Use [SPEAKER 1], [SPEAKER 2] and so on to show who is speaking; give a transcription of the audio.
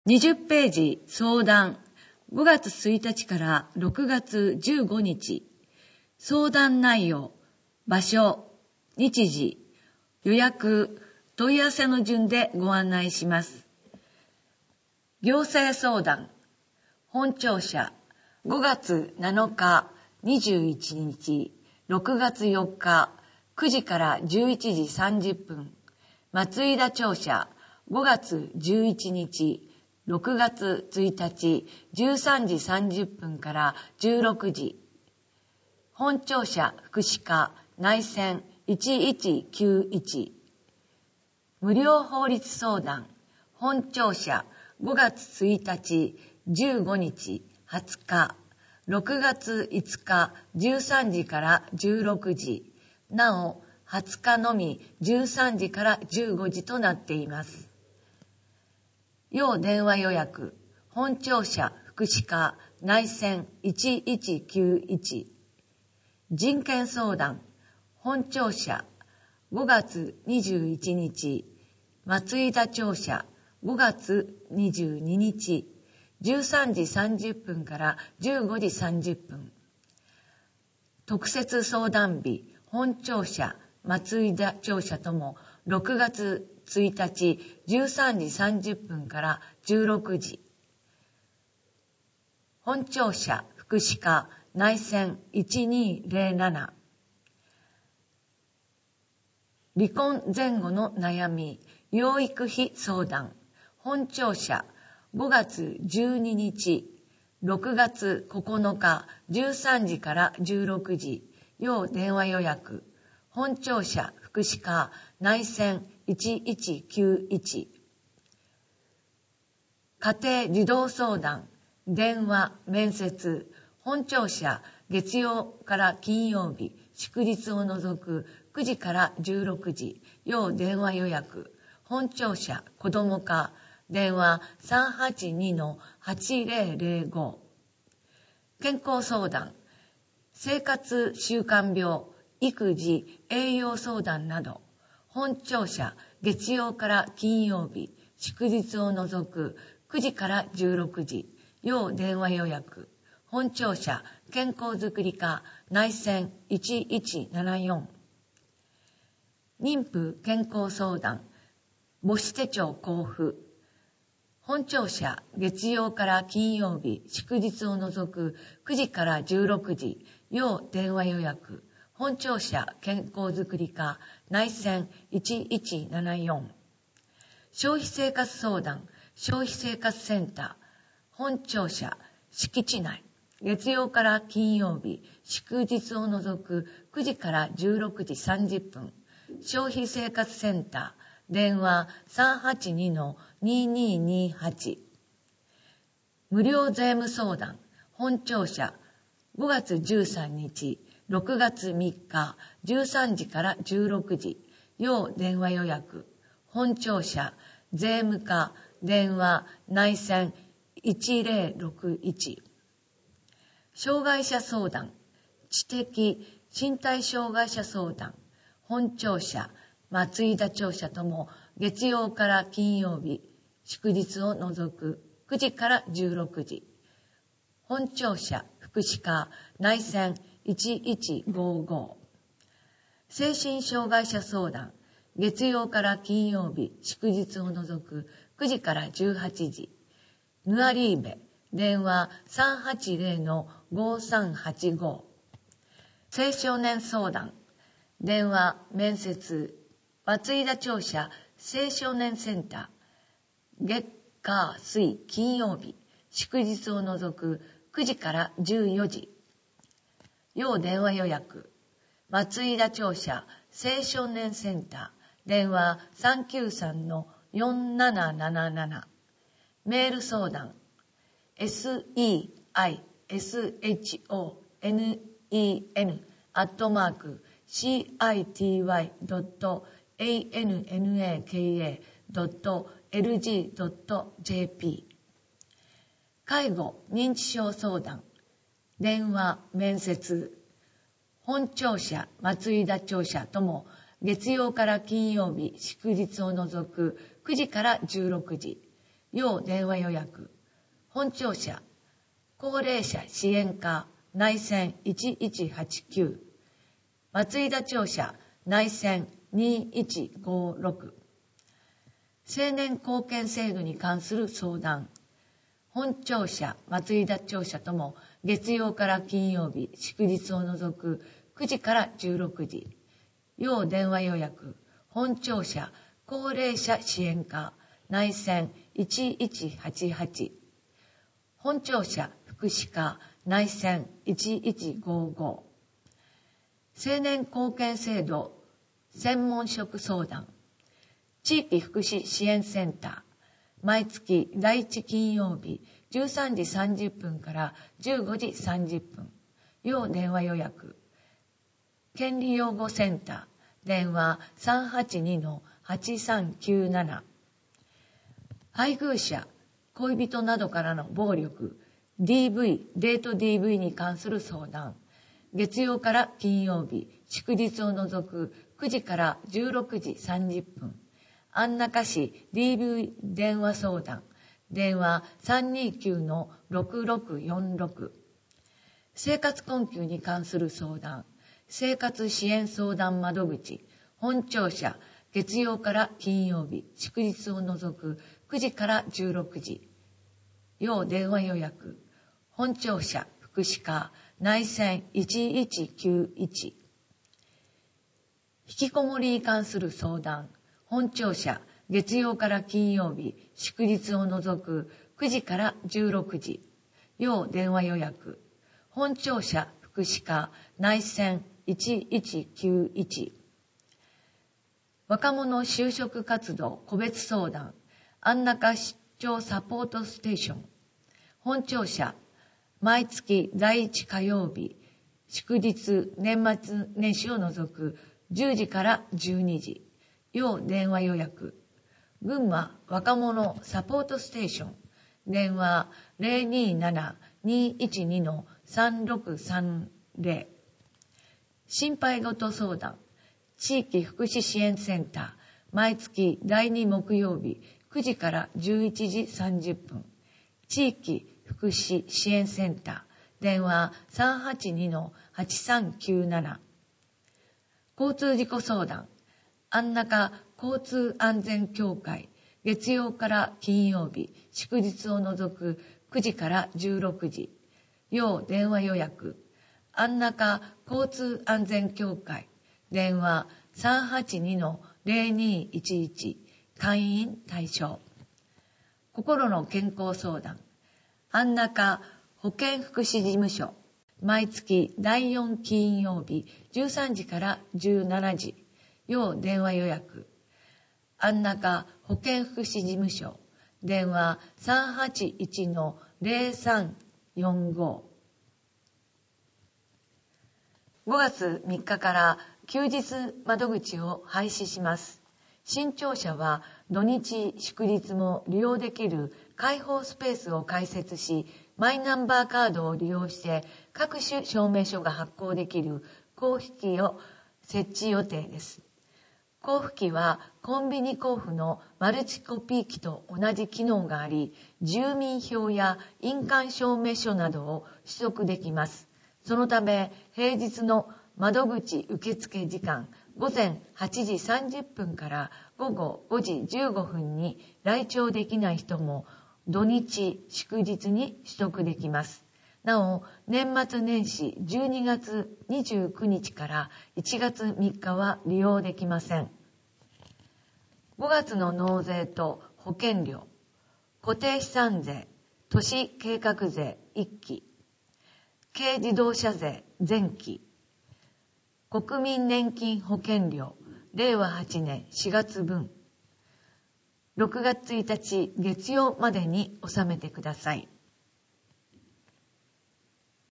[SPEAKER 1] 20ページ相談5月1日から6月15日相談内容、場所、日時、予約、問い合わせの順でご案内します。行政相談本庁舎5月7日21日6月4日9時から11時30分松井田庁舎5月11日6月1日13時30分から16時本庁舎福祉課内線1191無料法律相談本庁舎5月1日15日20日6月5日13時から16時なお20日のみ13時から15時となっています。要電話予約本庁舎福祉課内線1191人権相談本庁舎5月21日松井田庁舎5月22日13時30分から15時30分特設相談日本庁舎松井田庁舎とも6月1日13時30分から16時本庁舎福祉課内線1207離婚前後の悩み養育費相談本庁舎5月12日6月9日13時から16時要電話予約本庁舎福祉課内線1191家庭児童相談電話面接本庁舎月曜から金曜日祝日を除く9時から16時要電話予約本庁舎子ども課電話 382-8005 健康相談生活習慣病育児栄養相談など本庁舎月曜から金曜日祝日を除く9時から16時要電話予約本庁舎健康づくり課内線1174妊婦健康相談母子手帳交付本庁舎月曜から金曜日祝日を除く9時から16時要電話予約本庁舎健康づくり課内線1174消費生活相談消費生活センター本庁舎敷地内月曜から金曜日祝日を除く9時から16時30分消費生活センター電話 382-2228 無料税務相談本庁舎5月13日6月3日13時から16時要電話予約本庁舎税務課電話内線1061障害者相談知的身体障害者相談本庁舎松井田庁舎とも月曜から金曜日祝日を除く9時から16時本庁舎福祉課内線1155精神障害者相談月曜から金曜日祝日を除く9時から18時ヌアリーベ電話 380-5385 青少年相談電話面接松井田庁舎青少年センター月火水金曜日祝日を除く9時から14時要電話予約松井田庁舎青少年センター電話 393-4777 メール相談 seison@city.annaka.lg.jp 介護認知症相談電話面接本庁舎松井田庁舎とも月曜から金曜日祝日を除く9時から16時要電話予約。本庁舎、高齢者支援課、内線1189。松井田庁舎、内線2156。青年貢献制度に関する相談。本庁舎、松井田庁舎とも月曜から金曜日、祝日を除く9時から16時。要電話予約。本庁舎、高齢者支援課、内線1188。本庁舎、福祉課、内線1155。青年貢献制度専門職相談。地域福祉支援センター。毎月第1金曜日13時30分から15時30分。要電話予約。権利擁護センター。電話 382-8397。配偶者、恋人などからの暴力、DV、デート DV に関する相談。月曜から金曜日、祝日を除く9時から16時30分。安中市 DV 電話相談。電話 329-6646。生活困窮に関する相談。生活支援相談窓口。本庁舎。月曜から金曜日、祝日を除く9時から16時。要電話予約。本庁舎。福祉課。内線1191。引きこもりに関する相談。本庁舎、月曜から金曜日、祝日を除く9時から16時。要電話予約。本庁舎、福祉課、内線1191。若者就職活動個別相談。安中出張サポートステーション。本庁舎、毎月第1火曜日、祝日、年末年始を除く10時から12時。要電話予約。群馬若者サポートステーション。電話 027-212-3630。心配事相談。地域福祉支援センター。毎月第2木曜日9時から11時30分。地域福祉支援センター。電話 382-8397。交通事故相談。安中交通安全協会。月曜から金曜日、祝日を除く9時から16時。要電話予約。安中交通安全協会。電話 382-0211。会員対象。心の健康相談。安中保健福祉事務所。毎月第4金曜日13時から17時。要電話予約。安中保健福祉事務所。電話 381-0345。5月3日から休日窓口を廃止します。新庁舎は土日祝日も利用できる開放スペースを開設し、マイナンバーカードを利用して各種証明書が発行できる交付機を設置予定です。交付機はコンビニ交付のマルチコピー機と同じ機能があり、住民票や印鑑証明書などを取得できます。そのため平日の窓口受付時間午前8時30分から午後5時15分に来庁できない人も土日祝日に取得できます。なお、年末年始12月29日から1月3日は利用できません。5月の納税と保険料、固定資産税、都市計画税1期、軽自動車税前期、国民年金保険料令和8年4月分、6月1日月曜までに納めてください。